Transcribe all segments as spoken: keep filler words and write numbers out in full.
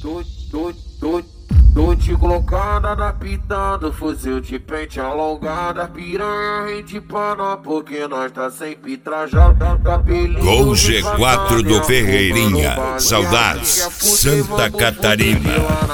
Tô, tô, tô, tô te colocada na pitando, fuzil de pente alongada, piranha rende pana, porque nós tá sempre trajado, cabelinho. Gol G quatro do Ferreirinha, saudades, Santa Catarina.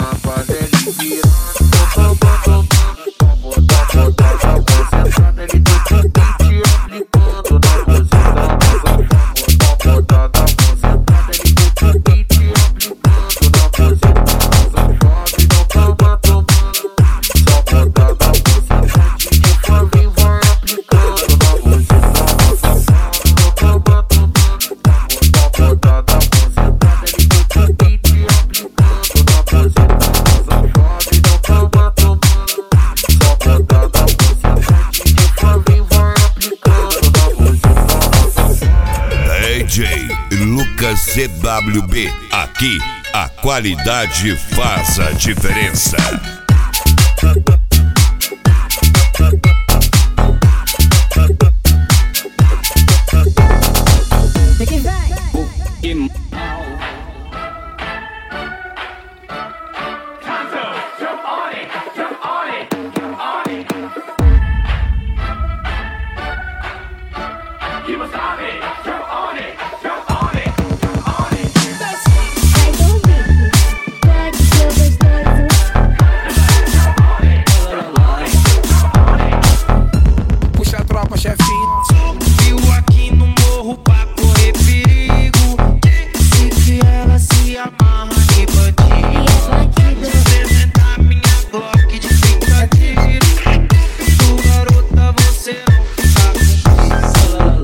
D J Lucas C W B, aqui a qualidade faz a diferença. Vem, vem.